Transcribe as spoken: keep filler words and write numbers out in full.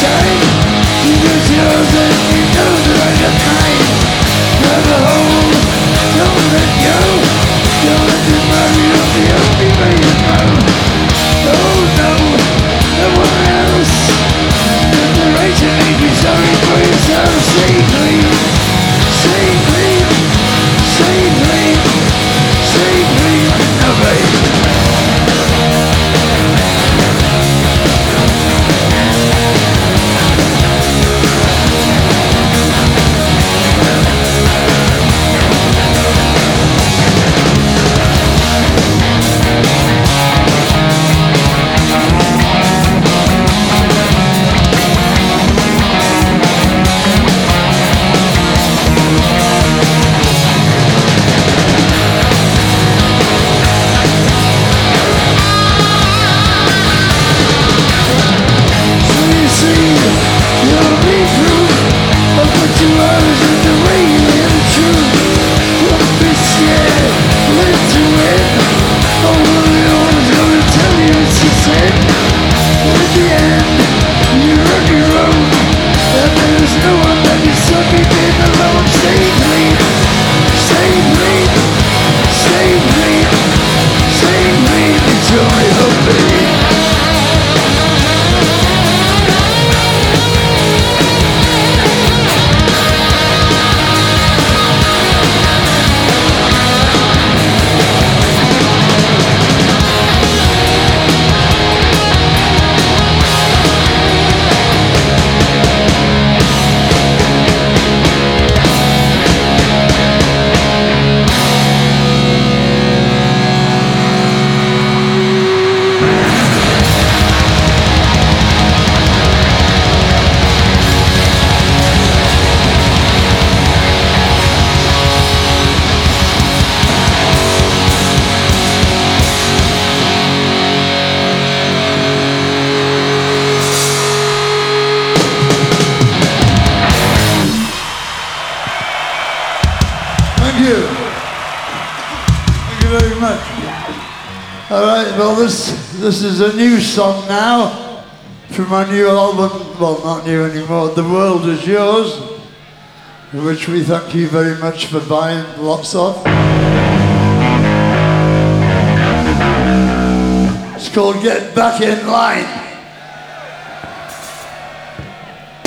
time. You just yours and you know the right of time. Grab a hold, don't let go. Don't let your money on the only way you know. Oh no, no one else. There's the right to make you sorry for yourself. Stay clean, stay clean, stay clean, stay clean. No baby. Thank you. Thank you very much. All right, well, this this is a new song now from my new album. Well, not new anymore. The World Is Yours, which we thank you very much for buying lots of. It's called Get Back in Line.